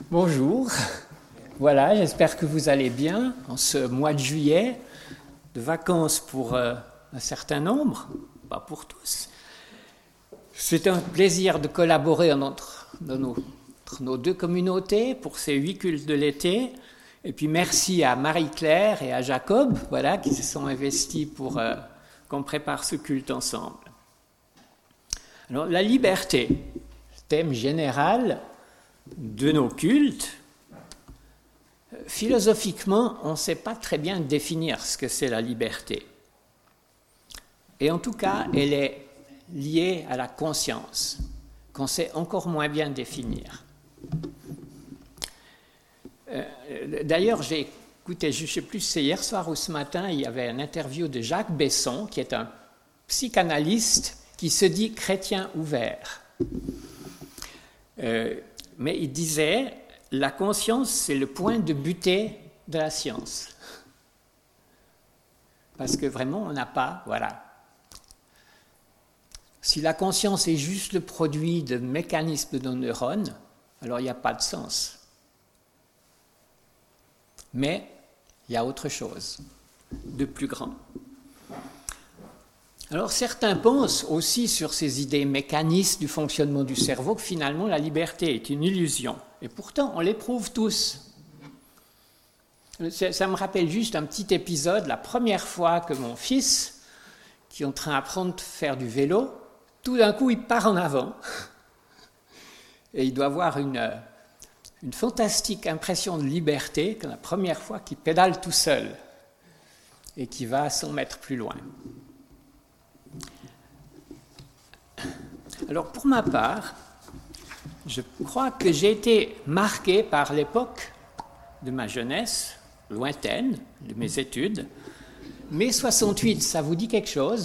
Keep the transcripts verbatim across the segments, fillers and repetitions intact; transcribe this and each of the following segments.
Bonjour, voilà, j'espère que vous allez bien en ce mois de juillet, de vacances pour euh, un certain nombre, pas pour tous. C'est un plaisir de collaborer entre, dans nos, entre nos deux communautés pour ces huit cultes de l'été. Et puis merci à Marie-Claire et à Jacob, voilà, qui se sont investis pour euh, qu'on prépare ce culte ensemble. Alors, la liberté, thème général de nos cultes. Philosophiquement, on ne sait pas très bien définir ce que c'est la liberté. Et en tout cas, elle est liée à la conscience, qu'on sait encore moins bien définir. Euh, d'ailleurs, j'ai écouté, je ne sais plus, c'est hier soir ou ce matin, il y avait une interview de Jacques Besson, qui est un psychanalyste qui se dit chrétien ouvert. Euh, mais il disait, la conscience, c'est le point de butée de la science. Parce que vraiment, on n'a pas, voilà. Si la conscience est juste le produit de mécanismes de neurones, alors il n'y a pas de sens. Mais il y a autre chose de plus grand. Alors certains pensent aussi sur ces idées mécanistes du fonctionnement du cerveau que finalement la liberté est une illusion. Et pourtant, on l'éprouve tous. Ça me rappelle juste un petit épisode, la première fois que mon fils, qui est en train d'apprendre à faire du vélo, tout d'un coup il part en avant. Et il doit avoir une, une fantastique impression de liberté que la première fois qu'il pédale tout seul et qu'il va cent mètres plus loin. Alors pour ma part, je crois que j'ai été marqué par l'époque de ma jeunesse, lointaine, de mes études. Mai soixante-huit, ça vous dit quelque chose ?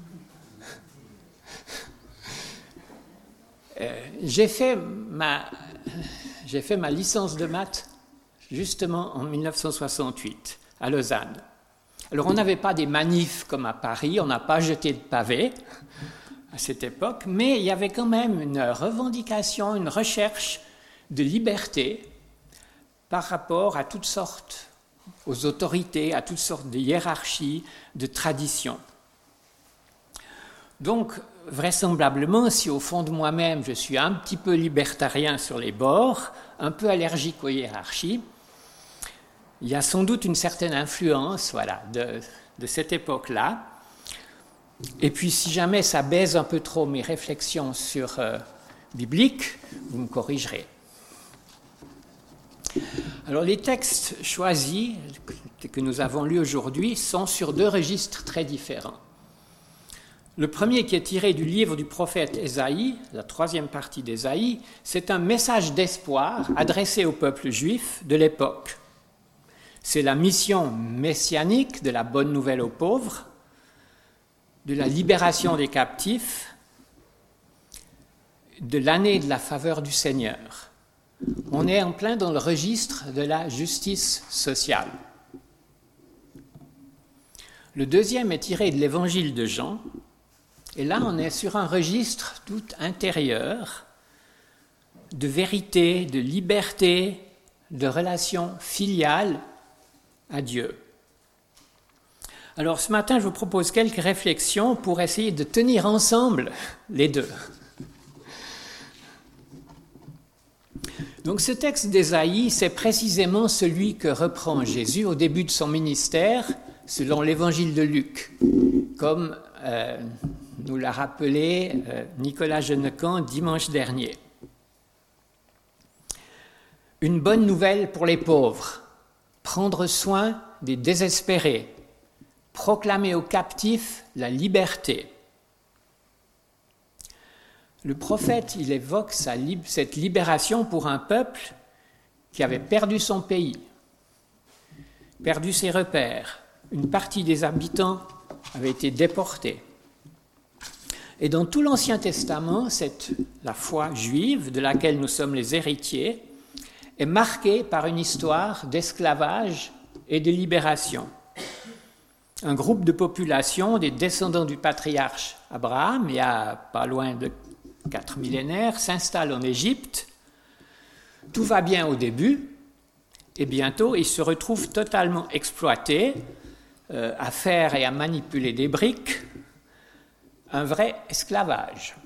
euh, j'ai, fait ma, j'ai fait ma licence de maths justement en dix-neuf cent soixante-huit, à Lausanne. Alors on n'avait pas des manifs comme à Paris, on n'a pas jeté de pavés à cette époque, mais il y avait quand même une revendication, une recherche de liberté par rapport à toutes sortes, aux autorités, à toutes sortes de hiérarchies, de traditions. Donc, vraisemblablement, si au fond de moi-même je suis un petit peu libertarien sur les bords, un peu allergique aux hiérarchies, il y a sans doute une certaine influence, voilà, de, de cette époque-là. Et puis, si jamais ça baise un peu trop mes réflexions sur euh, bibliques, vous me corrigerez. Alors, les textes choisis que, que nous avons lus aujourd'hui sont sur deux registres très différents. Le premier, qui est tiré du livre du prophète Ésaïe, la troisième partie d'Ésaïe, c'est un message d'espoir adressé au peuple juif de l'époque. C'est la mission messianique de la bonne nouvelle aux pauvres, de la libération des captifs, de l'année de la faveur du Seigneur. On est en plein dans le registre de la justice sociale. Le deuxième est tiré de l'évangile de Jean, et là on est sur un registre tout intérieur de vérité, de liberté, de relation filiale à Dieu. Alors ce matin, je vous propose quelques réflexions pour essayer de tenir ensemble les deux. Donc ce texte d'Ésaïe, c'est précisément celui que reprend Jésus au début de son ministère, selon l'évangile de Luc, comme euh, nous l'a rappelé euh, Nicolas Genecamp dimanche dernier. Une bonne nouvelle pour les pauvres, prendre soin des désespérés, proclamer aux captifs la liberté. Le prophète, il évoque sa, cette libération pour un peuple qui avait perdu son pays, perdu ses repères. Une partie des habitants avait été déportés. Et dans tout l'Ancien Testament, cette, la foi juive, de laquelle nous sommes les héritiers, est marquée par une histoire d'esclavage et de libération. Un groupe de population, des descendants du patriarche Abraham, il y a pas loin de quatre millénaires, s'installe en Égypte Tout va bien au début, et bientôt ils se retrouvent totalement exploités, euh, à faire et à manipuler des briques, un vrai esclavage.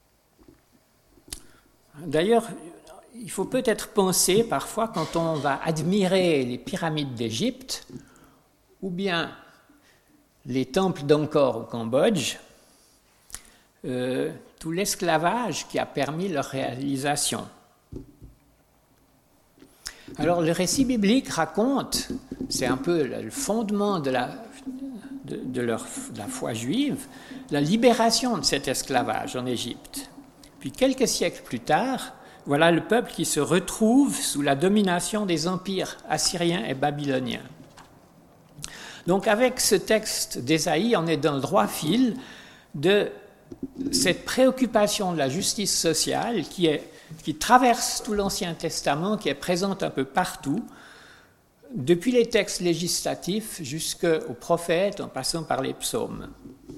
D'ailleurs, il faut peut-être penser parfois, quand on va admirer les pyramides d'Égypte, ou bien les temples d'Angkor au Cambodge, euh, tout l'esclavage qui a permis leur réalisation. Alors le récit biblique raconte, c'est un peu le fondement de la, de, de leur, de la foi juive, la libération de cet esclavage en Égypte. Puis quelques siècles plus tard, voilà le peuple qui se retrouve sous la domination des empires assyriens et babyloniens. Donc avec ce texte d'Ésaïe, on est dans le droit fil de cette préoccupation de la justice sociale qui, est, qui traverse tout l'Ancien Testament, qui est présente un peu partout, depuis les textes législatifs jusqu'aux prophètes, en passant par les psaumes.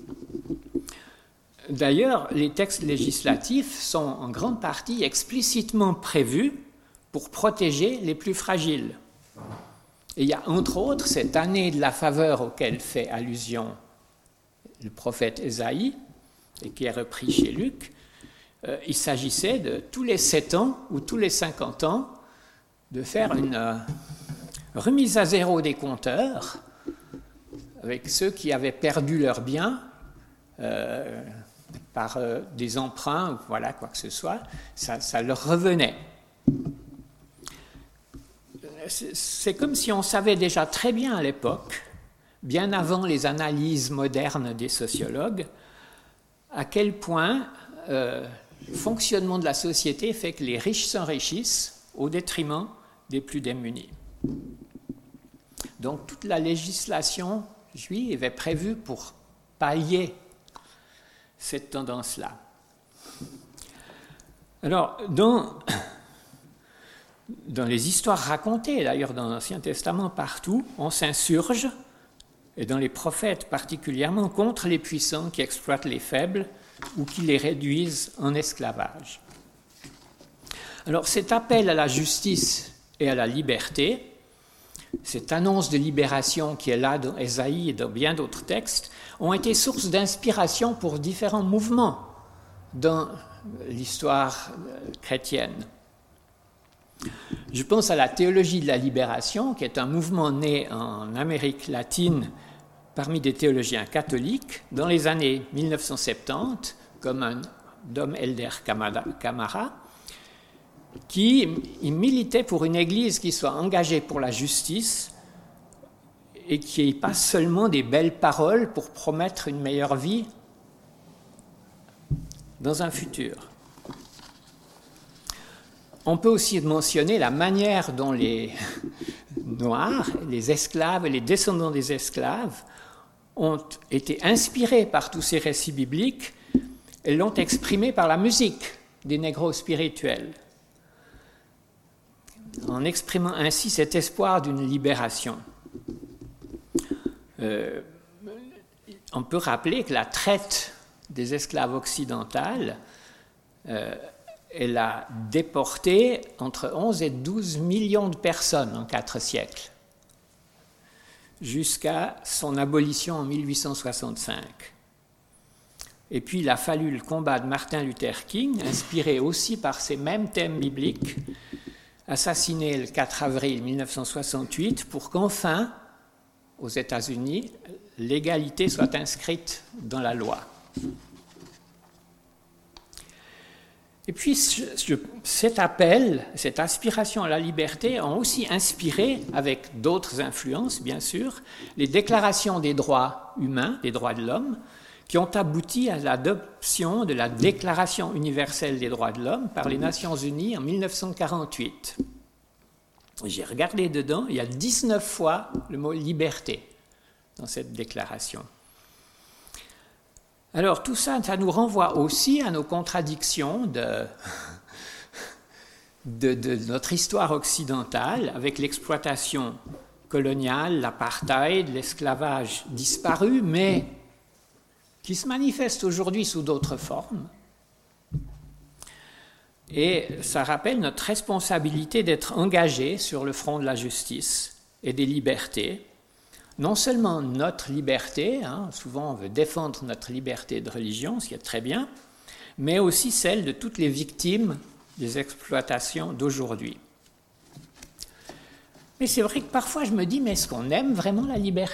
D'ailleurs, les textes législatifs sont en grande partie explicitement prévus pour protéger les plus fragiles. Et il y a entre autres cette année de la faveur auquel fait allusion le prophète Ésaïe, et qui est repris chez Luc. Euh, il s'agissait de tous les sept ans ou tous les cinquante ans de faire une euh, remise à zéro des compteurs avec ceux qui avaient perdu leurs biens euh, par euh, des emprunts ou voilà, quoi que ce soit, ça, ça leur revenait. C'est, c'est comme si on savait déjà très bien à l'époque, bien avant les analyses modernes des sociologues, à quel point euh, le fonctionnement de la société fait que les riches s'enrichissent au détriment des plus démunis. Donc toute la législation juive est prévue pour pallier cette tendance-là. Alors, dans, dans les histoires racontées, d'ailleurs dans l'Ancien Testament partout, on s'insurge, et dans les prophètes particulièrement, contre les puissants qui exploitent les faibles ou qui les réduisent en esclavage. Alors cet appel à la justice et à la liberté, cette annonce de libération qui est là dans Ésaïe et dans bien d'autres textes, ont été source d'inspiration pour différents mouvements dans l'histoire chrétienne. Je pense à la théologie de la libération, qui est un mouvement né en Amérique latine parmi des théologiens catholiques dans les années mille neuf cent soixante-dix, comme un Dom Helder Camara, qui militait pour une église qui soit engagée pour la justice et qui n'ait pas seulement des belles paroles pour promettre une meilleure vie dans un futur. On peut aussi mentionner la manière dont les Noirs, les esclaves et les descendants des esclaves ont été inspirés par tous ces récits bibliques et l'ont exprimé par la musique des négros spirituels, en exprimant ainsi cet espoir d'une libération. Euh, on peut rappeler que la traite des esclaves occidentales, euh, elle a déporté entre onze et douze millions de personnes en quatre siècles, jusqu'à son abolition en mille huit cent soixante-cinq. Et puis il a fallu le combat de Martin Luther King, inspiré aussi par ces mêmes thèmes bibliques, assassiné le quatre avril mille neuf cent soixante-huit, pour qu'enfin, aux États-Unis, l'égalité soit inscrite dans la loi. Et puis ce, cet appel, cette aspiration à la liberté ont aussi inspiré, avec d'autres influences bien sûr, les déclarations des droits humains, des droits de l'homme, qui ont abouti à l'adoption de la Déclaration universelle des droits de l'homme par les Nations unies en mille neuf cent quarante-huit. J'ai regardé dedans, il y a dix-neuf fois le mot « liberté » dans cette déclaration. Alors tout ça, ça nous renvoie aussi à nos contradictions de, de, de notre histoire occidentale, avec l'exploitation coloniale, l'apartheid, l'esclavage disparu, mais qui se manifeste aujourd'hui sous d'autres formes. Et ça rappelle notre responsabilité d'être engagés sur le front de la justice et des libertés. Non seulement notre liberté, hein, souvent on veut défendre notre liberté de religion, ce qui est très bien, mais aussi celle de toutes les victimes des exploitations d'aujourd'hui. Mais c'est vrai que parfois je me dis, mais est-ce qu'on aime vraiment la liberté ?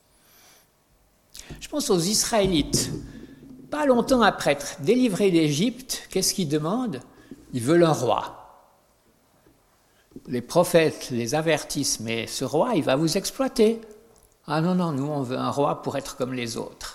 Je pense aux Israélites. Pas longtemps après être délivrés d'Égypte, qu'est-ce qu'ils demandent ? Ils veulent un roi. Les prophètes les avertissent, mais ce roi, il va vous exploiter. Ah non, non, nous on veut un roi pour être comme les autres.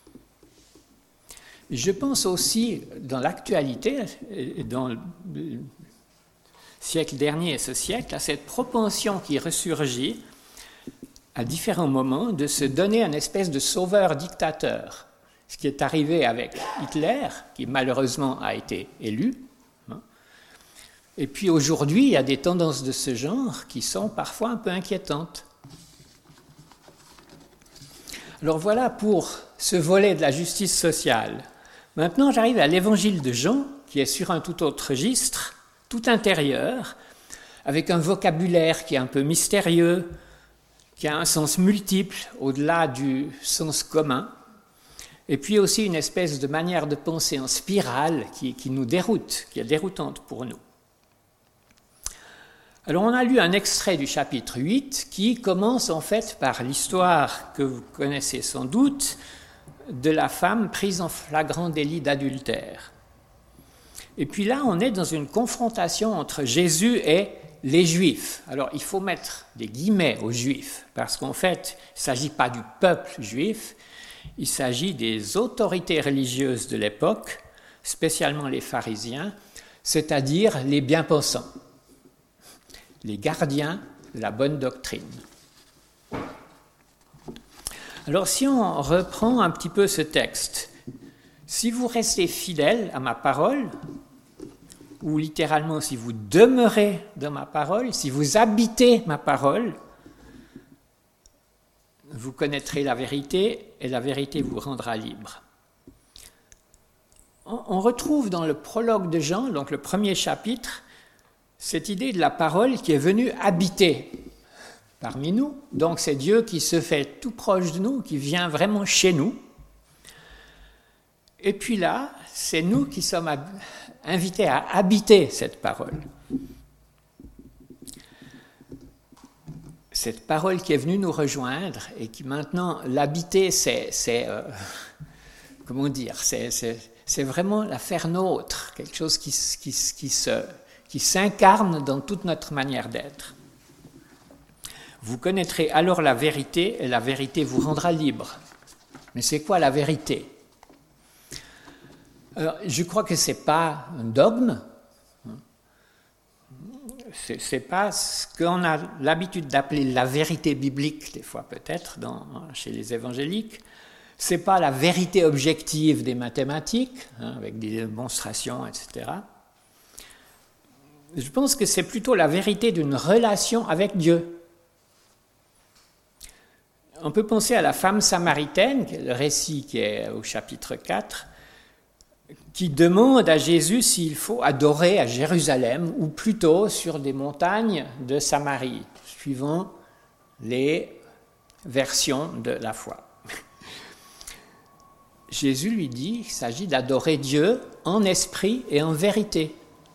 Je pense aussi, dans l'actualité, dans le siècle dernier et ce siècle, à cette propension qui ressurgit à différents moments de se donner une espèce de sauveur dictateur. Ce qui est arrivé avec Hitler, qui malheureusement a été élu. Et puis aujourd'hui, il y a des tendances de ce genre qui sont parfois un peu inquiétantes. Alors voilà pour ce volet de la justice sociale. Maintenant, j'arrive à l'évangile de Jean, qui est sur un tout autre registre, tout intérieur, avec un vocabulaire qui est un peu mystérieux, qui a un sens multiple au-delà du sens commun, et puis aussi une espèce de manière de penser en spirale qui, qui nous déroute, qui est déroutante pour nous. Alors on a lu un extrait du chapitre huit qui commence en fait par l'histoire que vous connaissez sans doute de la femme prise en flagrant délit d'adultère. Et puis là, on est dans une confrontation entre Jésus et les Juifs. Alors il faut mettre des guillemets aux Juifs, parce qu'en fait, il ne s'agit pas du peuple juif, il s'agit des autorités religieuses de l'époque, spécialement les pharisiens, c'est-à-dire les bien-pensants, les gardiens de la bonne doctrine. Alors si on reprend un petit peu ce texte, si vous restez fidèles à ma parole, ou littéralement si vous demeurez dans ma parole, si vous habitez ma parole, vous connaîtrez la vérité et la vérité vous rendra libre. On retrouve dans le prologue de Jean, donc le premier chapitre, cette idée de la parole qui est venue habiter parmi nous. Donc c'est Dieu qui se fait tout proche de nous, qui vient vraiment chez nous. Et puis là, c'est nous qui sommes invités à habiter cette parole. Cette parole qui est venue nous rejoindre et qui maintenant, l'habiter, c'est, c'est euh, comment dire, c'est, c'est, c'est vraiment la faire nôtre, quelque chose qui, qui, qui, se, qui s'incarne dans toute notre manière d'être. Vous connaîtrez alors la vérité et la vérité vous rendra libre. Mais c'est quoi la vérité ? Alors, je crois que ce n'est pas un dogme, ce n'est pas ce qu'on a l'habitude d'appeler la vérité biblique, des fois peut-être, dans, chez les évangéliques. Ce n'est pas la vérité objective des mathématiques, hein, avec des démonstrations, et cetera. Je pense que c'est plutôt la vérité d'une relation avec Dieu. On peut penser à la femme samaritaine, le récit qui est au chapitre quatre, qui demande à Jésus s'il faut adorer à Jérusalem ou plutôt sur des montagnes de Samarie, suivant les versions de la foi. Jésus lui dit qu'il s'agit d'adorer Dieu en esprit et en vérité.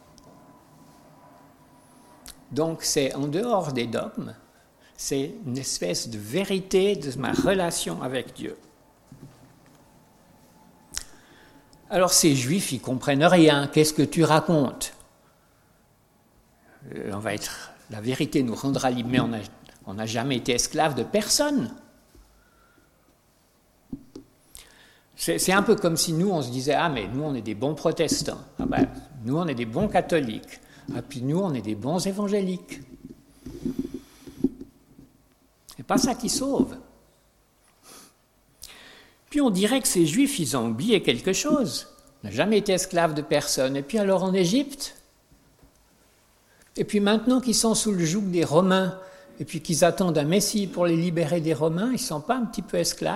Donc c'est en dehors des dogmes, c'est une espèce de vérité de ma relation avec Dieu. Alors ces Juifs, ils ne comprennent rien. Qu'est-ce que tu racontes ? euh, On va être, la vérité nous rendra libres, mais on n'a jamais été esclave de personne. C'est, c'est un peu comme si nous, on se disait « Ah, mais nous, on est des bons protestants. Ah ben, nous, on est des bons catholiques. Ah, puis nous, on est des bons évangéliques. » C'est pas ça qui sauve. Puis on dirait que ces Juifs, ils ont oublié quelque chose. On n'a jamais été esclaves de personne. Et puis alors en Égypte, et puis maintenant qu'ils sont sous le joug des Romains, et puis qu'ils attendent un Messie pour les libérer des Romains, ils ne sont pas un petit peu esclaves ?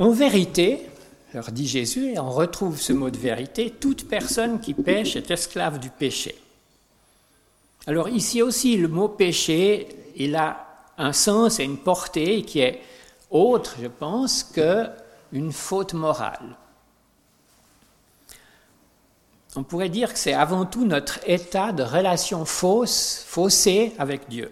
En vérité, leur dit Jésus, et on retrouve ce mot de vérité, toute personne qui pêche est esclave du péché. Alors ici aussi, le mot péché, il a un sens et une portée qui est autre, je pense, qu'une faute morale. On pourrait dire que c'est avant tout notre état de relation fausse, faussée avec Dieu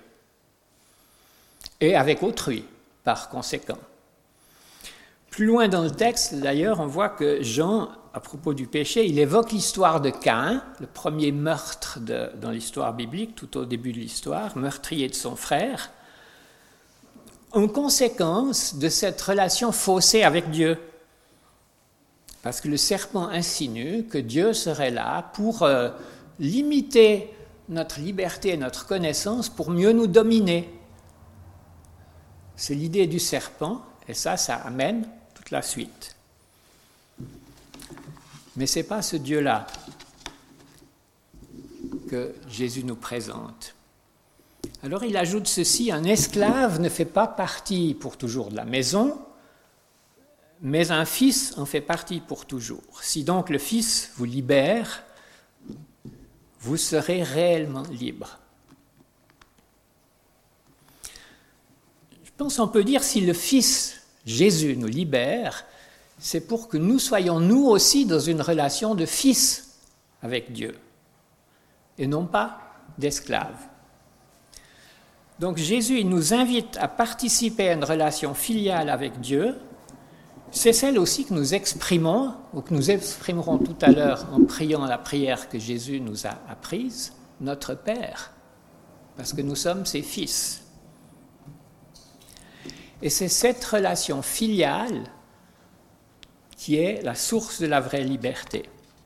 et avec autrui, par conséquent. Plus loin dans le texte, d'ailleurs, on voit que Jean, à propos du péché, il évoque l'histoire de Caïn, le premier meurtre de, dans l'histoire biblique, tout au début de l'histoire, meurtrier de son frère, en conséquence de cette relation faussée avec Dieu. Parce que le serpent insinue que Dieu serait là pour euh, limiter notre liberté et notre connaissance pour mieux nous dominer. C'est l'idée du serpent, et ça, ça amène toute la suite. Mais ce n'est pas ce Dieu-là que Jésus nous présente. Alors il ajoute ceci, un esclave ne fait pas partie pour toujours de la maison, mais un fils en fait partie pour toujours. Si donc le Fils vous libère, vous serez réellement libre. Je pense qu'on peut dire si le Fils Jésus nous libère, c'est pour que nous soyons nous aussi dans une relation de fils avec Dieu, et non pas d'esclaves. Donc Jésus il nous invite à participer à une relation filiale avec Dieu. C'est celle aussi que nous exprimons, ou que nous exprimerons tout à l'heure en priant la prière que Jésus nous a apprise, notre Père, parce que nous sommes ses fils. Et c'est cette relation filiale qui est la source de la vraie liberté.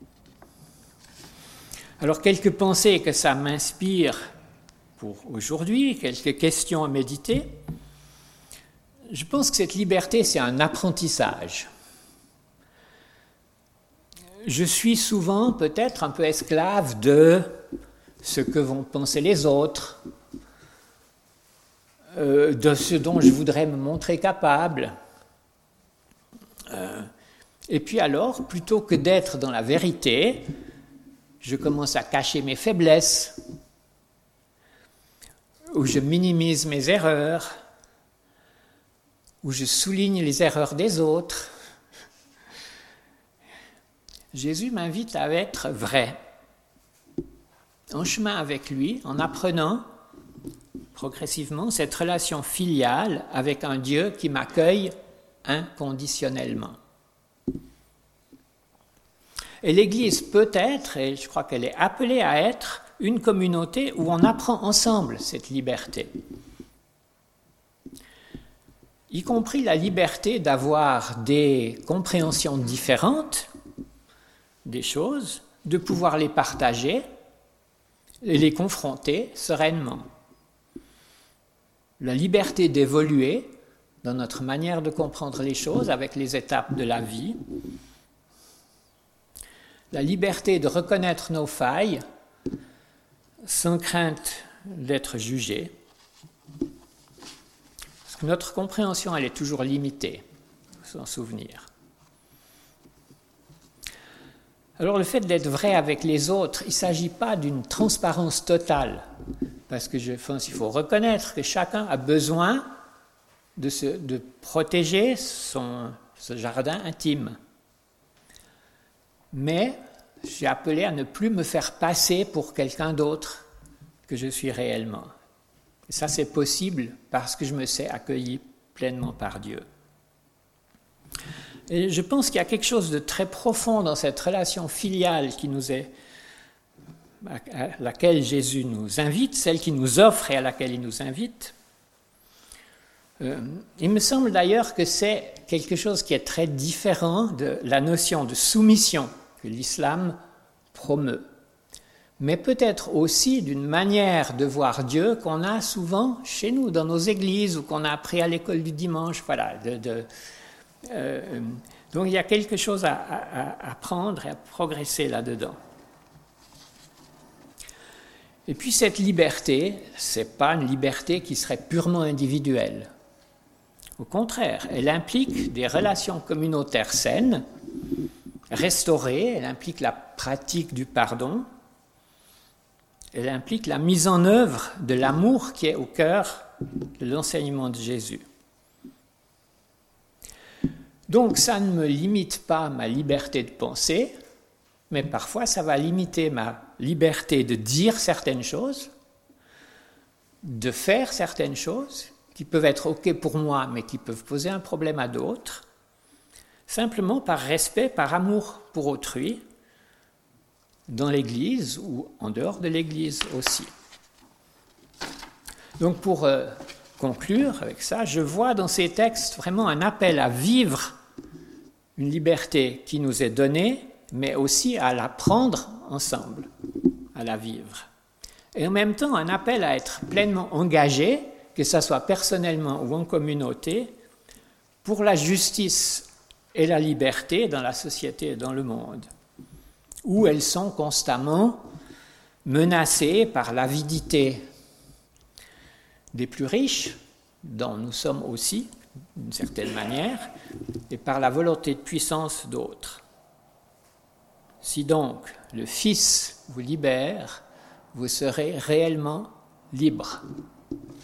Alors, quelques pensées que ça m'inspire pour aujourd'hui, quelques questions à méditer. Je pense que cette liberté, c'est un apprentissage. Je suis souvent peut-être un peu esclave de ce que vont penser les autres, euh, de ce dont je voudrais me montrer capable. Euh, et puis alors, plutôt que d'être dans la vérité, je commence à cacher mes faiblesses, ou je minimise mes erreurs, où je souligne les erreurs des autres. Jésus m'invite à être vrai, en chemin avec lui, en apprenant progressivement cette relation filiale avec un Dieu qui m'accueille inconditionnellement. Et l'Église peut être, et je crois qu'elle est appelée à être, une communauté où on apprend ensemble cette liberté. Y compris la liberté d'avoir des compréhensions différentes des choses, de pouvoir les partager et les confronter sereinement. La liberté d'évoluer dans notre manière de comprendre les choses avec les étapes de la vie. La liberté de reconnaître nos failles sans crainte d'être jugé. Parce que notre compréhension, elle est toujours limitée, il faut s'en souvenir. Alors le fait d'être vrai avec les autres, il ne s'agit pas d'une transparence totale, parce que je pense qu'il faut reconnaître que chacun a besoin de, se, de protéger son, ce jardin intime. Mais je suis appelé à ne plus me faire passer pour quelqu'un d'autre que je suis réellement. Et ça, c'est possible parce que je me sais accueilli pleinement par Dieu. Et je pense qu'il y a quelque chose de très profond dans cette relation filiale qui nous est, à laquelle Jésus nous invite, celle qu'il nous offre et à laquelle il nous invite. Euh, il me semble d'ailleurs que c'est quelque chose qui est très différent de la notion de soumission que l'islam promeut, mais peut-être aussi d'une manière de voir Dieu qu'on a souvent chez nous, dans nos églises, ou qu'on a appris à l'école du dimanche. Voilà, de, de, euh, donc il y a quelque chose à, à, à apprendre et à progresser là-dedans. Et puis cette liberté, ce n'est pas une liberté qui serait purement individuelle. Au contraire, elle implique des relations communautaires saines, restaurées, elle implique la pratique du pardon, elle implique la mise en œuvre de l'amour qui est au cœur de l'enseignement de Jésus. Donc ça ne me limite pas ma liberté de penser, mais parfois ça va limiter ma liberté de dire certaines choses, de faire certaines choses, qui peuvent être OK pour moi, mais qui peuvent poser un problème à d'autres, simplement par respect, par amour pour autrui, dans l'Église ou en dehors de l'Église aussi. Donc pour euh, conclure avec ça, je vois dans ces textes vraiment un appel à vivre une liberté qui nous est donnée, mais aussi à la prendre ensemble, à la vivre. Et en même temps, un appel à être pleinement engagé, que ce soit personnellement ou en communauté, pour la justice et la liberté dans la société et dans le monde, où elles sont constamment menacées par l'avidité des plus riches, dont nous sommes aussi, d'une certaine manière, et par la volonté de puissance d'autres. Si donc le Fils vous libère, vous serez réellement libre.